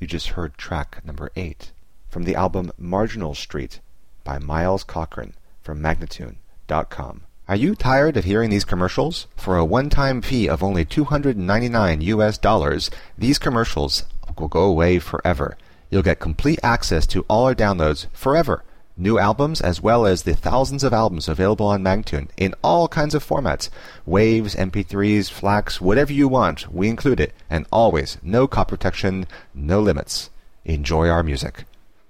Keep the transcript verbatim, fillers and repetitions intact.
You just heard track number eight from the album Marginal Street by Miles Cochran from Magnatune dot com. Are you tired of hearing these commercials? For a one-time fee of only two hundred ninety-nine U S dollars, these commercials will go away forever. You'll get complete access to all our downloads forever. New albums as well as the thousands of albums available on Magnatune in all kinds of formats. Waves, M P threes, FLACs, whatever you want, we include it. And always, no copy protection, no limits. Enjoy our music.